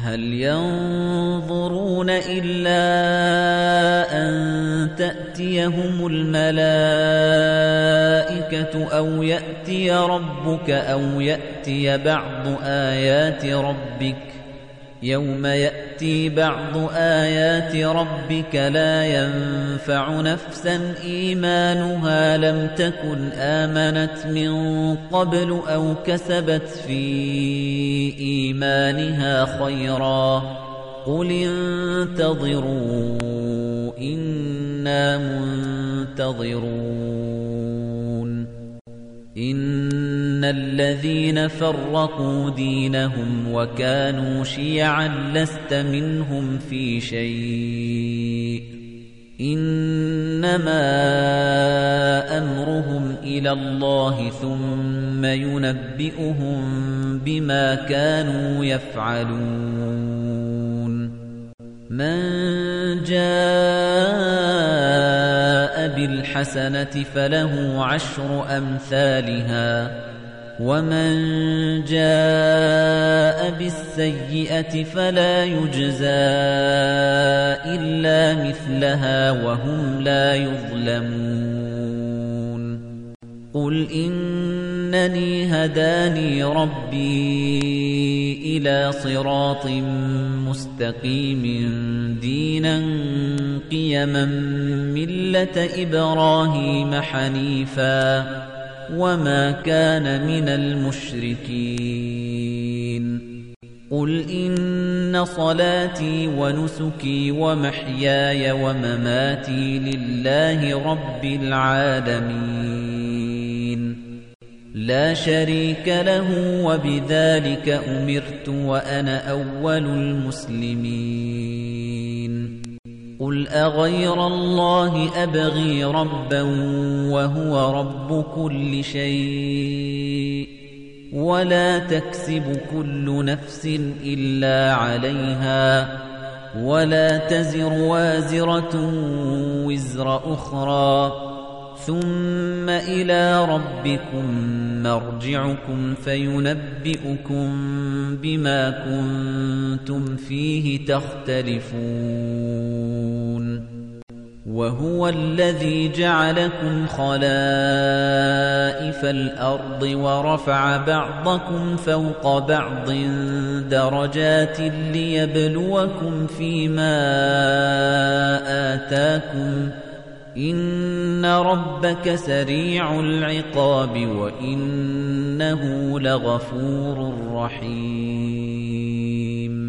هل ينظرون إلا أن تأتيهم الملائكة أو يأتي ربك أو يأتي بعض آيات ربك يوم يأتي بعض آيات ربك لا ينفع نفسا إيمانها لم تكن آمنت من قبل أو كسبت في إيمانها خيرا قل انتظروا إنا منتظرون إن الذين فرقوا دينهم وكانوا شيعا لست منهم في شيء إنما أمرهم إلى الله ثم ينبئهم بما كانوا يفعلون من جاء بالحسنة فله عشر أمثالها ومن جاء بالسيئة فلا يجزى إلا مثلها وهم لا يظلمون قل إنني هداني ربي إلى صراط مستقيم دينا قيما ملة إبراهيم حنيفا وما كان من المشركين قل إن صلاتي ونسكي ومحياي ومماتي لله رب العالمين لا شريك له وبذلك أمرت وأنا أول المسلمين قل أغير الله أبغي ربا وهو رب كل شيء ولا تكسب كل نفس إلا عليها ولا تزر وازرة وزر أخرى ثم إلى ربكم مرجعكم فينبئكم بما كنتم فيه تختلفون وهو الذي جعلكم خلائف الأرض ورفع بعضكم فوق بعض درجات ليبلوكم فيما آتاكم إن ربك سريع العقاب وإنه لغفور رحيم